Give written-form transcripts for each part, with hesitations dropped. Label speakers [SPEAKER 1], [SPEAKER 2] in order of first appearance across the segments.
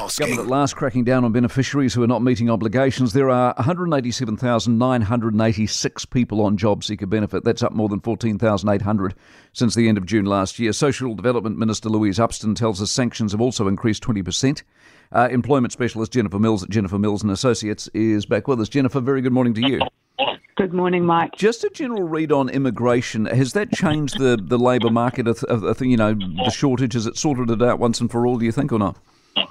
[SPEAKER 1] Government at last cracking down on beneficiaries who are not meeting obligations. There are 187,986 people on job seeker benefit. That's up more than 14,800 since the end of June last year. Social Development Minister Louise Upston tells us sanctions have also increased 20%. Employment specialist Jennifer Mills at Jennifer Mills and Associates is back with us. Jennifer, very good morning to you.
[SPEAKER 2] Good morning, Mike.
[SPEAKER 1] Just a general read on immigration. Has that changed the labour market? The shortage, has it sorted it out once and for all, do you think, or not?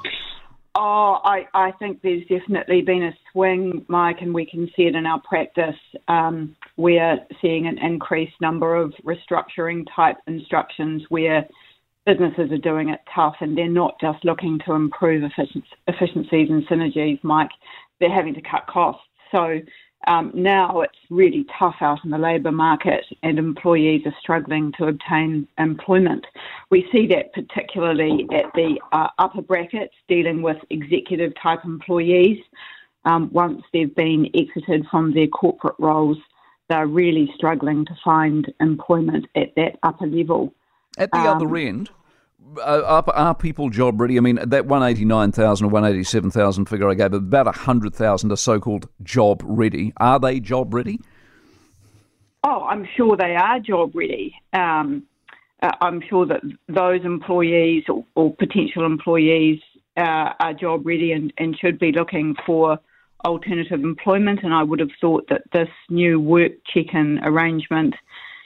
[SPEAKER 2] Oh, I think there's definitely been a swing, Mike, and we can see it in our practice. We're seeing an increased number of restructuring type instructions where businesses are doing it tough and they're not just looking to improve efficiencies and synergies, Mike. They're having to cut costs. So now it's really tough out in the labour market and employees are struggling to obtain employment. We see that particularly at the upper brackets dealing with executive type employees. Once they've been exited from their corporate roles, they're really struggling to find employment at that upper level.
[SPEAKER 1] At the other end, are people job ready? I mean, that 189,000 or 187,000 figure I gave, about 100,000 are so-called job ready. Are they job ready?
[SPEAKER 2] Oh, I'm sure they are job ready. I'm sure that those employees or potential employees are job ready and should be looking for alternative employment. And I would have thought that this new work check-in arrangement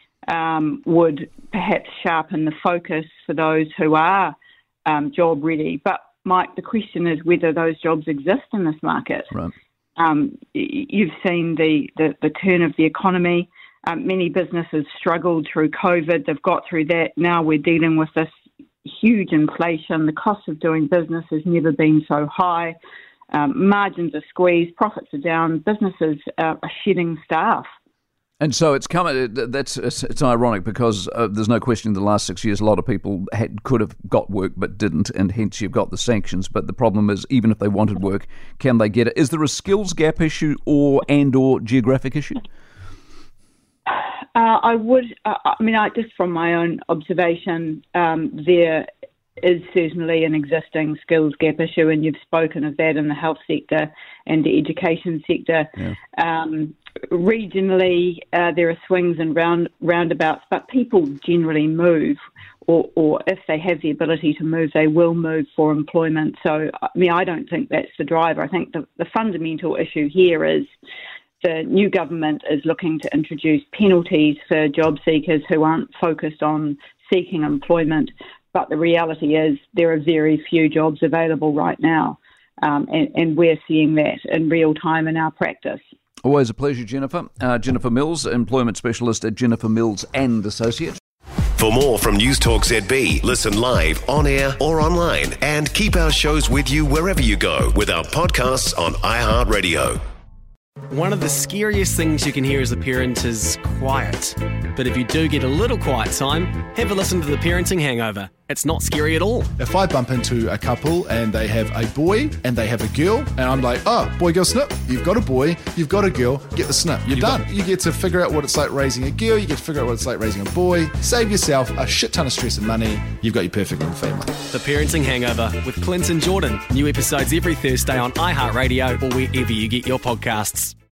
[SPEAKER 2] would perhaps sharpen the focus for those who are job ready. But, Mike, the question is whether those jobs exist in this market.
[SPEAKER 1] Right.
[SPEAKER 2] You've seen the turn of the economy. Many businesses struggled through COVID. They've got through that. Now we're dealing with this huge inflation. The cost of doing business has never been so high. Margins are squeezed. Profits are down. Businesses are shedding staff.
[SPEAKER 1] And so it's ironic because there's no question in the last 6 years a lot of people could have got work but didn't, and hence you've got the sanctions. But the problem is, even if they wanted work, can they get it? Is there a skills gap issue or geographic issue? Just from my own observation, there is certainly an existing skills gap issue, and you've spoken of that in the health sector and the education sector. Yeah.
[SPEAKER 2] Regionally, there are swings and roundabouts, but people generally move, or if they have the ability to move, they will move for employment. So, I don't think that's the driver. I think the fundamental issue here is the new government is looking to introduce penalties for job seekers who aren't focused on seeking employment. But the reality is there are very few jobs available right now, and we're seeing that in real time in our practice.
[SPEAKER 1] Always a pleasure, Jennifer. Jennifer Mills, employment specialist at Jennifer Mills and Associates.
[SPEAKER 3] For more from News Talk ZB, listen live, on air or online, and keep our shows with you wherever you go with our podcasts on iHeartRadio.
[SPEAKER 4] One of the scariest things you can hear as a parent is quiet. But if you do get a little quiet time, have a listen to The Parenting Hangover. It's not scary at all.
[SPEAKER 5] If I bump into a couple and they have a boy and they have a girl, and I'm like, oh, boy, girl, snip. You've got a boy, you've got a girl, get the snip. You're done. You get to figure out what it's like raising a girl, you get to figure out what it's like raising a boy, save yourself a shit ton of stress and money. You've got your perfect little family.
[SPEAKER 4] The Parenting Hangover with Clinton Jordan. New episodes every Thursday on iHeartRadio or wherever you get your podcasts.